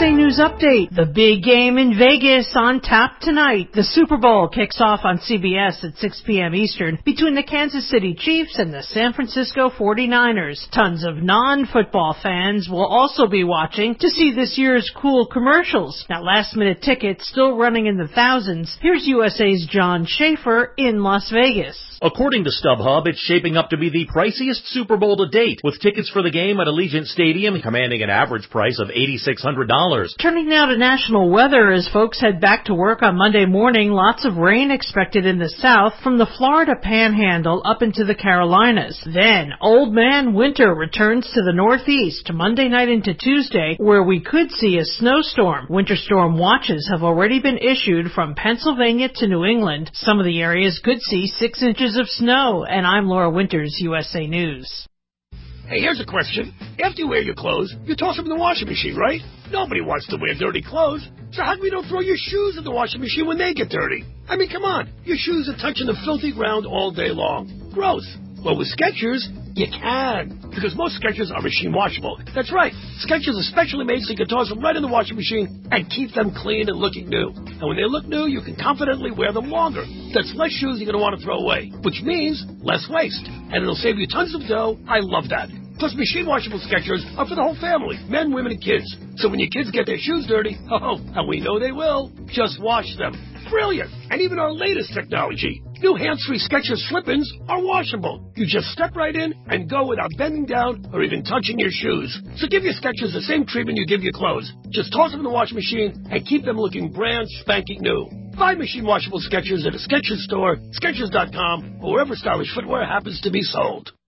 USA News Update. The big game in Vegas on tap tonight. The Super Bowl kicks off on CBS at 6 p.m. Eastern between the Kansas City Chiefs and the San Francisco 49ers. Tons of non-football fans will also be watching to see this year's cool commercials. Now, last-minute tickets still running in the thousands. Here's USA's John Schaefer in Las Vegas. According to StubHub, it's shaping up to be the priciest Super Bowl to date, with tickets for the game at Allegiant Stadium commanding an average price of $8,600. Turning now to national weather as folks head back to work on Monday morning. Lots of rain expected in the south from the Florida Panhandle up into the Carolinas. Then, Old Man Winter returns to the northeast Monday night into Tuesday, where we could see a snowstorm. Winter storm watches have already been issued from Pennsylvania to New England. Some of the areas could see 6 inches of snow. And I'm Laura Winters, USA News. Hey, here's a question. After you wear your clothes, you toss them in the washing machine, right? Nobody wants to wear dirty clothes. So how come you don't throw your shoes in the washing machine when they get dirty? I mean, come on. Your shoes are touching the filthy ground all day long. Gross. Well, with Skechers, you can. Because most Skechers are machine washable. That's right. Skechers are specially made so you can toss them right in the washing machine and keep them clean and looking new. And when they look new, you can confidently wear them longer. That's less shoes you're going to want to throw away, which means less waste. And it'll save you tons of dough. I love that. Plus, machine washable Skechers are for the whole family, men, women, and kids. So when your kids get their shoes dirty, and we know they will, just wash them. Brilliant. And even our latest technology, new hands-free Skechers slip-ins are washable. You just step right in and go without bending down or even touching your shoes. So give your Skechers the same treatment you give your clothes. Just toss them in the washing machine and keep them looking brand spanking new. Find machine washable Skechers at a Skechers store, Skechers.com, or wherever stylish footwear happens to be sold.